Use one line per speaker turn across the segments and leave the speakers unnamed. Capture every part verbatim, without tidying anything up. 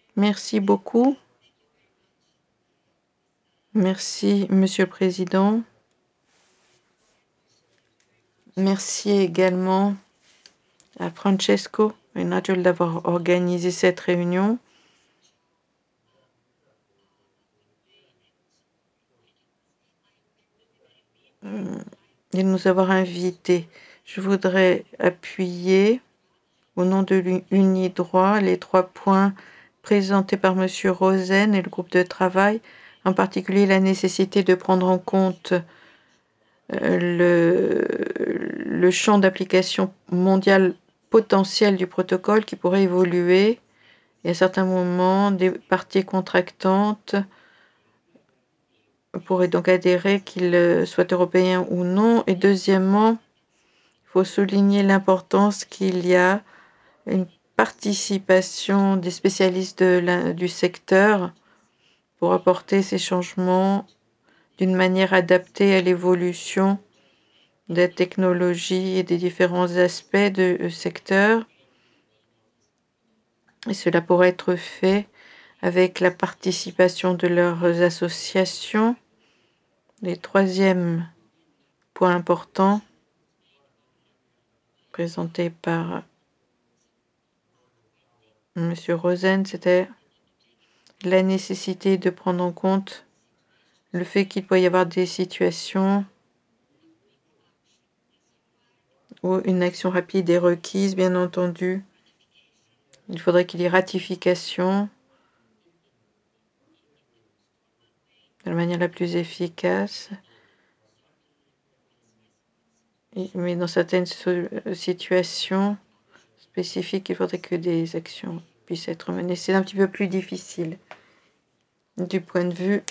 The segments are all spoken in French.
Merci beaucoup. Merci, Monsieur le Président. Merci également à Francesco et Nigel d'avoir organisé cette réunion. Et de nous avoir invités. Je voudrais appuyer, au nom de l'Unidroit, les trois points présentés par Monsieur Rosen et le groupe de travail, en particulier la nécessité de prendre en compte le, le champ d'application mondial potentiel du protocole qui pourrait évoluer. Et à certains moments, des parties contractantes pourraient donc adhérer, qu'ils soient européens ou non. Et deuxièmement, il faut souligner l'importance qu'il y a une participation des spécialistes de la, du secteur pour apporter ces changements d'une manière adaptée à l'évolution des technologies et des différents aspects du secteur. Et cela pourrait être fait avec la participation de leurs associations. Les troisième point important présenté par Monsieur Rosen, c'était la nécessité de prendre en compte le fait qu'il peut y avoir des situations où une action rapide est requise, bien entendu. Il faudrait qu'il y ait ratification de la manière la plus efficace. Mais dans certaines situations spécifiques, il faudrait que des actions puissent être menées. C'est un petit peu plus difficile du point de vue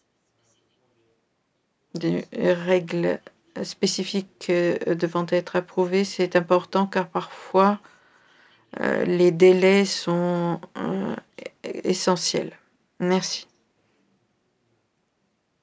des règles spécifiques devant être approuvées. C'est important car parfois euh, les délais sont euh, essentiels. Merci.